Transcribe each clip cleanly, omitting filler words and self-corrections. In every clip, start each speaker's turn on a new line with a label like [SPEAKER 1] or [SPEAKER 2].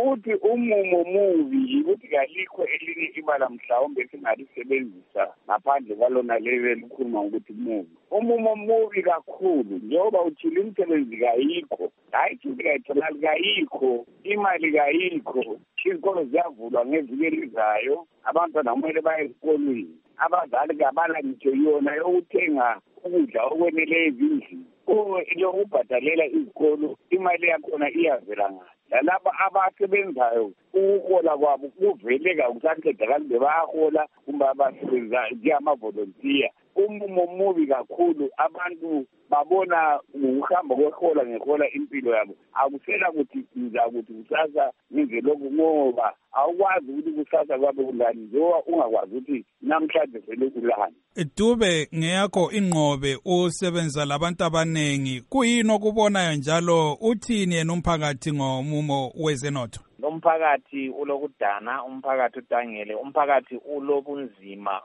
[SPEAKER 1] uthi umumo mubi ukuthi kalikho elinye ibala mhlawumbe singalisebenzisa ngaphandle kwalona leli elikhuluma ukuthi mubi. Umumo mubi kakhulu njengoba uthile imisebenzi kayikho, hayi futhi kayitholakali kayikho, imali kayikho, izikolo ziyavulwa ngeviki elizayo, abantwana kumele baye esikolweni, abazali kabala ngitsho yona yokuthenga ukudla okwenele ezindlini. Lokubhadalela izikolo imali yakhona iyavela ngaphi? Lalaba abasebenzayo ukuhola kwabo kuveleka kusaqedakali bebayahola kumbe abasebenza njengamavolontiya. Umumo mubi kakhulu, abantu babona ngokuhamba kwehola ngehola impilo yabo. Akusela ukuthi ukuthi kusasa ngenze lokhu ngoba awukwazi ukuthi kusasa kwabe kulani njengoba ungakwazi ukuthi namhlanje vele kulani.
[SPEAKER 2] Dube, ngeyakho ingqobe usebenza labantu abanengi, kuyini okubonayo njalo uthini yena umphakathi ngomumo wezenotho?
[SPEAKER 3] Umphakathi ulokudana, umphakathi udangele, umphakathi ulobunzima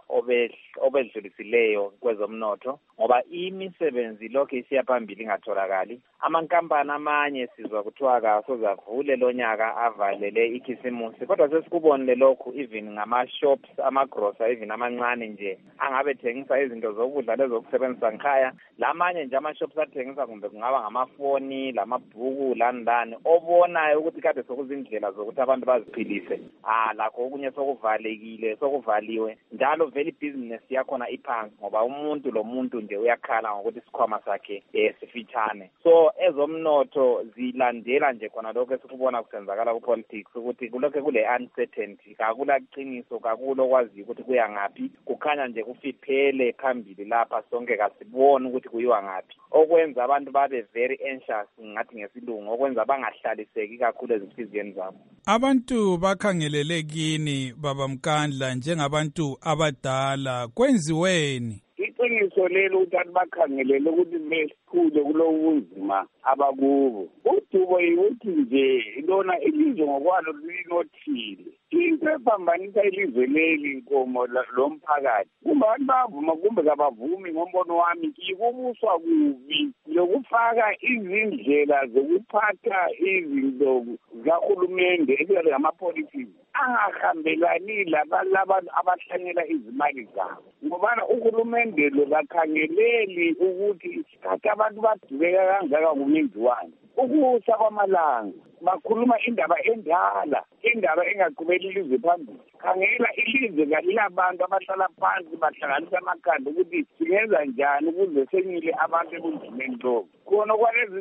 [SPEAKER 3] obedlulisileyo kwezomnotho ngoba imisebenzi lokho isiya phambili ingatholakali. Amankampani amanye sizwa kuthiwa kasozavule lonyaka avalele ikhisimusi, kodwa sesikubonile lokhu even ngama-shops, amagrosa even amancane nje angabe thengisa izinto zokudla lezokusebenzisa ngikhaya. Lamanye nje ama-shops athengisa kumbe kungaba ngamafoni, lamabhuku, landani, obonayo ukuthi kade sokuzindlela zokuthi abantu baziphilise. Lakho okunye sokuvalekile, sokuvaliwe, njalo vele ibhizinesi yakhona iphansi ngoba umuntu lo muntu nje uyakhala ngokuthi isikhwama sakhe sifitshane. So ezomnotho zilandela nje khona lokho esikubona kusenzakala ku-politics ukuthi kulokho kule uncertainty, kakulaqinisho, kakulokwazi ukuthi kuya ngaphi, kukhanya nje kufiphele phambili lapha sonke kasiboni ukuthi kuyiwa ngaphi, okwenza abantu babe very anxious ngathi ngesilungu, okwenza bangahlaliseki kakhulu ezinhliziyweni zabo.
[SPEAKER 2] Abantu bakhangelele kini baba Mkandla njengabantu abadala, kwenziweni?
[SPEAKER 1] Iqiniso lelo ukuthi bakhangelele ukuthi besikhule kulo bunzima abakubo. uDubo yithi nje lona ilizwe ngokwalo linothile. Into ephambanisa ilizwe leli inkomo lomphakathi kumbe abantu bavuma kumbe kabavumi ngombono wami yikubuswa kubi lokufaka izindlela zokuphatha izinto zikahulumende ekubeni ngama-policies angahambelani labantu abahlanyela izimali zabo, ngobana uhulumende lo kakhangeleli ukuthi kade abantu badubeka kangaka kumenziwani. Ukusa kwamalanga bakhuluma indaba endala, indaba engaqhubeli ilizwe phambili. Khangela ilizwe kalilabantu abahlala phansi bahlanganisa amakhanda ukuthi singenza njani ukuze senyile abantu ebunzimeni lobo. Khona kwalezi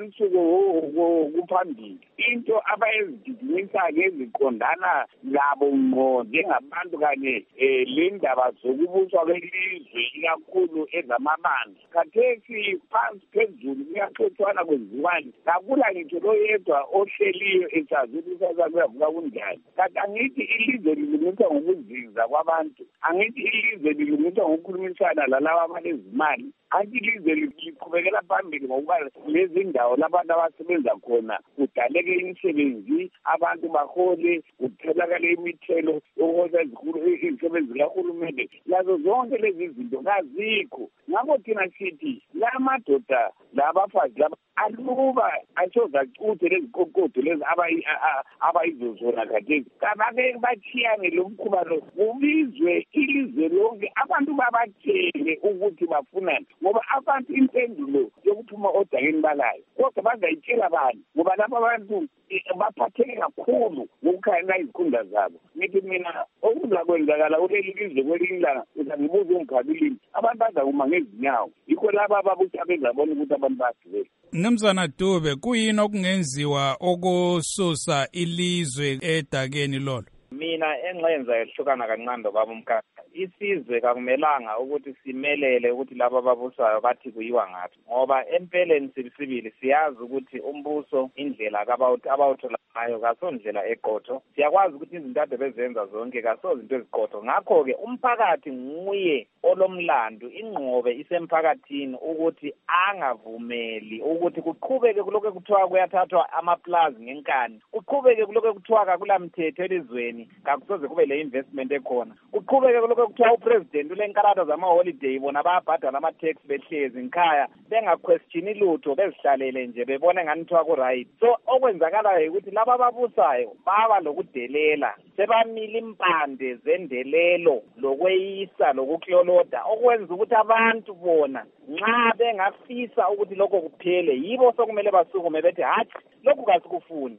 [SPEAKER 1] insuku kuphambili into abayezigidimisa-ke eziqondana labo ngqo njengabantu kanye le ndaba zokubuswa kwelizwe ikakhulu ezamabanga. Khathesi phansi phezulu kuyaxotshwana kwenziwani, kakula ngitsho loyedwa ohleliyo esazi ukuthi kusasa kuyavuka kunjani. Kanti angithi ilizwe lilungiswa ngokuzinza kwabantu, angithi ilizwe lilungiswa ngokukhulumisana lalaba abalezimali, anti ilizwe liqhubekela phambili ngokuba lezi ndawo labantu abasebenza khona kudaleke imisebenzi, abantu bahole, kutholakale imithelo yokuhola izisebenzi zikahulumende. Lazo zonke lezi zinto kazikho. Ngakho thina sithi la madoda labafazi laba aluba asozacuthe lezi qoqodo lezi abayizozona khathesi kabake bachiyane lo mkhuba lo, kubizwe ilizwe lonke abantu babatshele ukuthi bafunani, ngoba abantu impendulo yokuphuma odakeni balayo kodwa bazayitshela abantu ngoba lapha abantu baphatheke kakhulu ngokukhangela izikhundla zabo. Ngithi mina okuzakwenzakala kuleli lizwe kwelinye ilanga uzangibuza ungikhalulini abantu bazakuma ngezinyawo, yikho laba ababusa bezabona ukuthi abantu bayagibela.
[SPEAKER 2] Mnumzana Dube, kuyini okungenziwa okususa ilizwe edakeni lolo?
[SPEAKER 3] Mina engenza ehlukana kancane baba Mkandla, isizwe kakumelanga ukuthi simelele ukuthi laba ababusayo bathi kuyiwa ngaphi, ngoba empeleni sibili siyazi ukuthi umbuso indlela abawuthola ngayo kasondlela eqotho. Siyakwazi ukuthi izinto ade bezenza zonke kasozinto eziqotho. Ngakho-ke umphakathi nguye olomlando, ingqobe isemphakathini ukuthi angavumeli ukuthi kuqhubeke kulokho kuthiwa kuyathathwa amaplazi ngenkani, kuqhubeke kulokho kuthiwa kakulamthetho elizweni, kakusoze kube le investment ekhona, kuqhubeke kulokho okuthiwa upresident ulenkarata zama-holiday bona bayabhadala ama-tax behlezi ngikhaya bengaquestioni lutho bezihlalele nje bebone ngani kuthiwa ku-right. So okwenzakalayo ukuthi laba ababusayo baba lokudelela sebamile impande zendelelo lokweyisa lokukloloda okwenza ukuthi abantu bona nxa bengafisa ukuthi lokho kuphele yibo sokumele basukume bethi hathi lokhu kasikufuni.